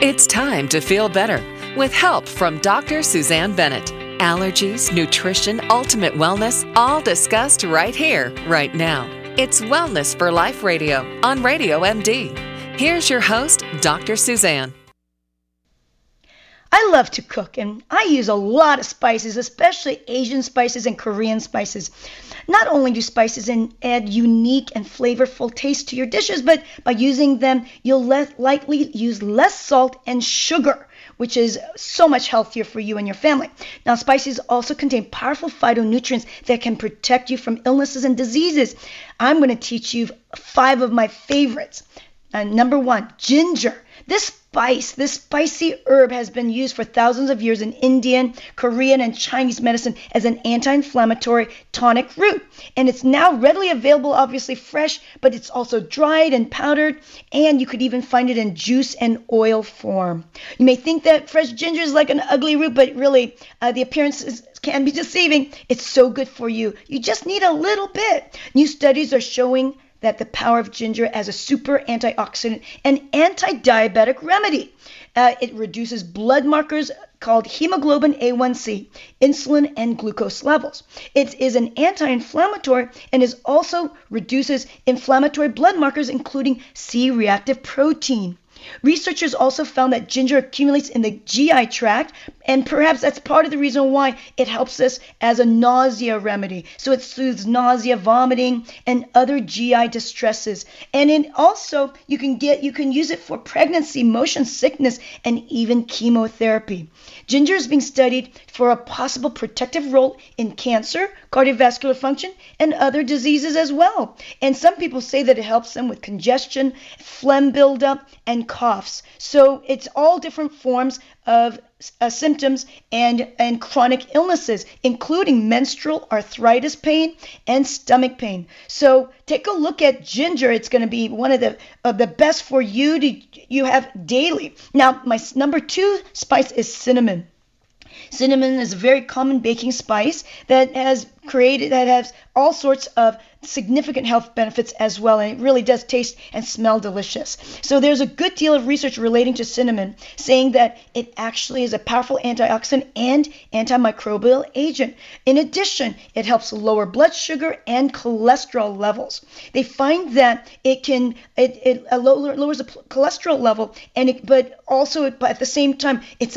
It's time to feel better with help from Dr. Suzanne Bennett. Allergies, nutrition, ultimate wellness, all discussed right here, right now. It's Wellness for Life Radio on Radio MD. Here's your host, Dr. Suzanne. I love to cook, and I use a lot of spices, especially Asian spices and Korean spices. Not only do spices add unique and flavorful taste to your dishes, but by using them, you'll likely use less salt and sugar, which is so much healthier for you and your family. Now, spices also contain powerful phytonutrients that can protect you from illnesses and diseases. I'm going to teach you 5 of my favorites. Number 1, ginger. This spicy herb has been used for thousands of years in Indian, Korean, and Chinese medicine as an anti-inflammatory tonic root. And it's now readily available, obviously fresh, but it's also dried and powdered, and you could even find it in juice and oil form. You may think that fresh ginger is like an ugly root, but really the appearance can be deceiving. It's so good for you. You just need a little bit. New studies are showing that the power of ginger as a super antioxidant and anti-diabetic remedy. It reduces blood markers called hemoglobin A1C, insulin, and glucose levels. It is an anti-inflammatory and also reduces inflammatory blood markers, including C-reactive protein. Researchers also found that ginger accumulates in the GI tract, and perhaps that's part of the reason why it helps us as a nausea remedy. So it soothes nausea, vomiting, and other GI distresses. And you can use it for pregnancy, motion sickness, and even chemotherapy. Ginger is being studied for a possible protective role in cancer, cardiovascular function, and other diseases as well. And some people say that it helps them with congestion, phlegm buildup, and coughs. So it's all different forms of symptoms and chronic illnesses, including menstrual arthritis pain and stomach pain. So take a look at ginger. It's going to be one of the best for you have daily. Now, my number 2 spice is cinnamon. Cinnamon is a very common baking spice that has all sorts of significant health benefits as well, and it really does taste and smell delicious. So there's a good deal of research relating to cinnamon saying that it actually is a powerful antioxidant and antimicrobial agent. In addition, it helps lower blood sugar and cholesterol levels. They find that it lowers the cholesterol level, but at the same time, it's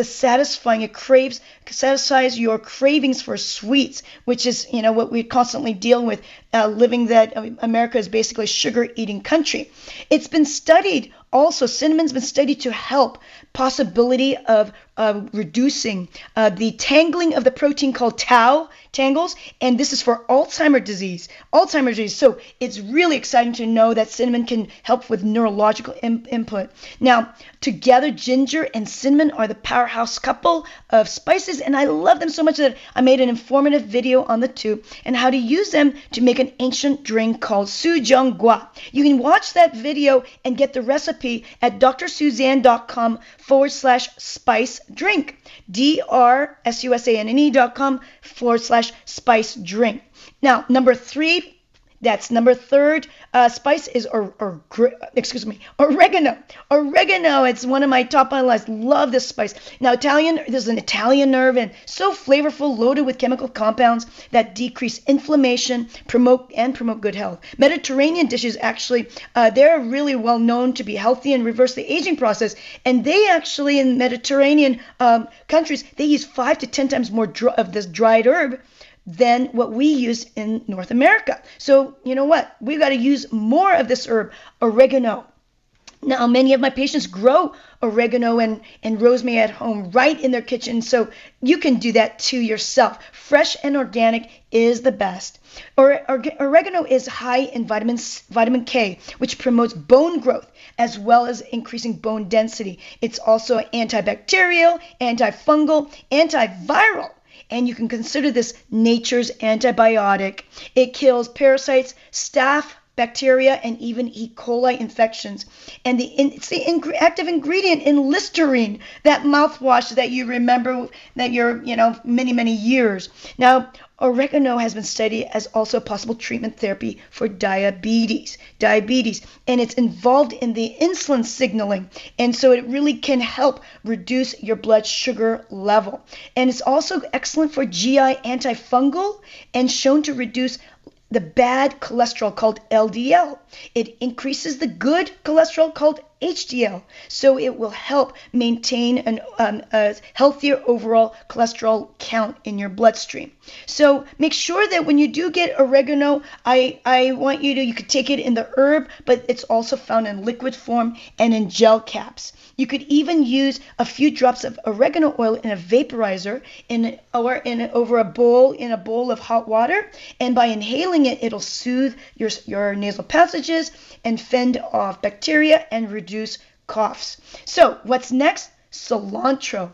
it satisfies your cravings for sweets, which is what we constantly deal with, living that America is basically a sugar-eating country. It's been studied also, cinnamon's been studied to help possibility of reducing the tangling of the protein called tau tangles, and this is for Alzheimer's disease. So it's really exciting to know that cinnamon can help with neurological input. Now, together, ginger and cinnamon are the powerhouse couple of spices, and I love them so much that I made an informative video on the two and how to use them to make an ancient drink called Suzhong Gua. You can watch that video and get the recipe at drsuzanne.com/spice drink. drsusanne.com/spice drink. Now, number 3, that's number 3rd spice is oregano. Oregano, it's one of my top on the list. Love this spice. Now, there's an Italian herb and so flavorful, loaded with chemical compounds that decrease inflammation, promote good health. Mediterranean dishes actually, they're really well known to be healthy and reverse the aging process. And they actually, in Mediterranean countries, they use 5 to 10 times more of this dried herb than what we use in North America. So you know what? We've got to use more of this herb, oregano. Now, many of my patients grow oregano and rosemary at home right in their kitchen, so you can do that too yourself. Fresh and organic is the best. Oregano is high in vitamin K, which promotes bone growth as well as increasing bone density. It's also antibacterial, antifungal, antiviral, and you can consider this nature's antibiotic. It kills parasites, staph bacteria and even E. coli infections. And it's the active ingredient in Listerine, that mouthwash that you remember that you're, many, many years. Now, oregano has been studied as also a possible treatment therapy for diabetes, and it's involved in the insulin signaling, and so it really can help reduce your blood sugar level. And it's also excellent for GI antifungal and shown to reduce the bad cholesterol called LDL. It increases the good cholesterol called HDL, so it will help maintain a healthier overall cholesterol count in your bloodstream. So make sure that when you do get oregano, I want you could take it in the herb, but it's also found in liquid form and in gel caps. You could even use a few drops of oregano oil in a vaporizer over a bowl of hot water, and by inhaling it, it'll soothe your nasal passages and fend off bacteria and reduce coughs. So what's next? Cilantro.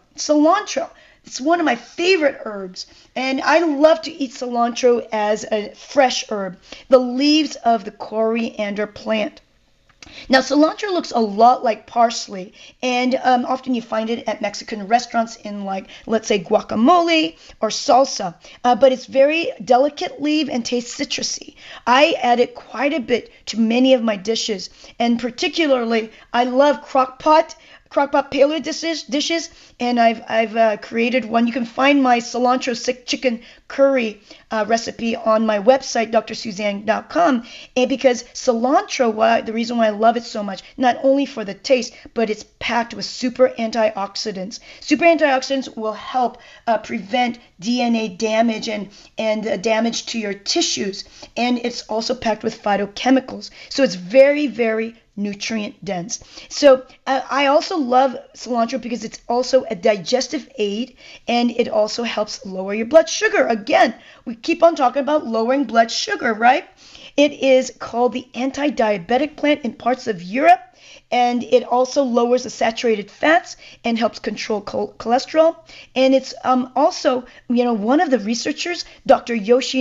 It's one of my favorite herbs, and I love to eat cilantro as a fresh herb, the leaves of the coriander plant. Now, cilantro looks a lot like parsley, and often you find it at Mexican restaurants in, like, let's say, guacamole or salsa, but it's very delicate leaf and tastes citrusy. I add it quite a bit to many of my dishes, and particularly I love crock-pot paleo dishes, and I've created one. You can find my cilantro chicken curry recipe on my website, drsuzanne.com, and because cilantro, the reason why I love it so much, not only for the taste, but it's packed with super antioxidants. Super antioxidants will help prevent DNA damage and damage to your tissues, and it's also packed with phytochemicals. So it's very, very nutrient dense. So I also love cilantro because it's also a digestive aid, and it also helps lower your blood sugar. Again, we keep on talking about lowering blood sugar, right? It is called the anti-diabetic plant in parts of Europe, and it also lowers the saturated fats and helps control cholesterol. And it's also, one of the researchers, Dr.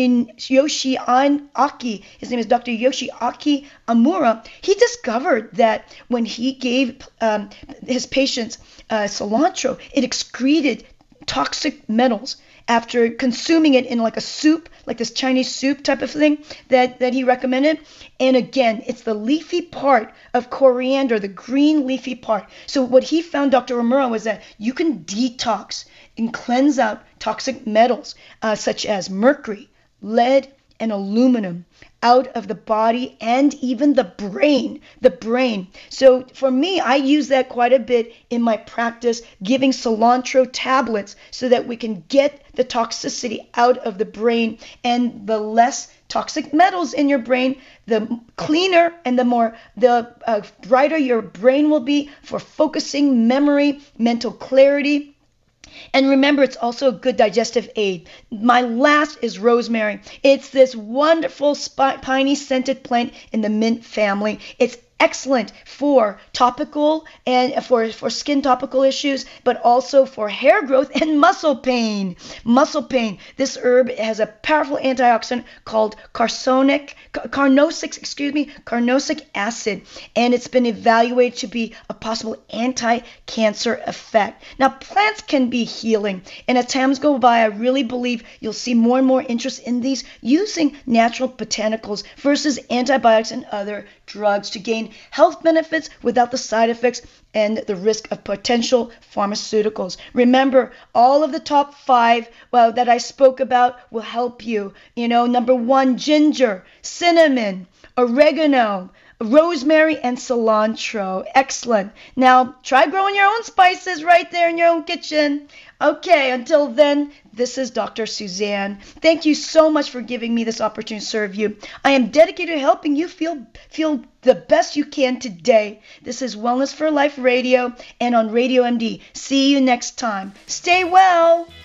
Yoshiaki, his name is Dr. Yoshiaki Amura, he discovered that when he gave his patients cilantro, it excreted toxic metals after consuming it in like a soup, like this Chinese soup type of thing that he recommended. And again, it's the leafy part of coriander, the green leafy part. So what he found, Dr. Amura, was that you can detox and cleanse out toxic metals such as mercury, lead, and aluminum out of the body and even the brain. So for me, I use that quite a bit in my practice, giving cilantro tablets so that we can get the toxicity out of the brain, and the less toxic metals in your brain, the cleaner and the brighter your brain will be for focusing, memory, mental clarity. And remember, it's also a good digestive aid. My last is rosemary. It's this wonderful piney scented plant in the mint family. It's excellent for topical and for skin topical issues, but also for hair growth and muscle pain. This herb has a powerful antioxidant called carnosic acid, and it's been evaluated to be a possible anti-cancer effect. Now, plants can be healing, and as times go by, I really believe you'll see more and more interest in these using natural botanicals versus antibiotics and other drugs to gain health benefits without the side effects and the risk of potential pharmaceuticals. Remember, all of the top 5 that I spoke about will help you. Number 1, ginger, cinnamon, oregano, rosemary, and cilantro. Excellent. Now, try growing your own spices right there in your own kitchen. Okay, until then, this is Dr. Suzanne. Thank you so much for giving me this opportunity to serve you. I am dedicated to helping you feel the best you can today. This is Wellness for Life Radio and on Radio MD. See you next time. Stay well.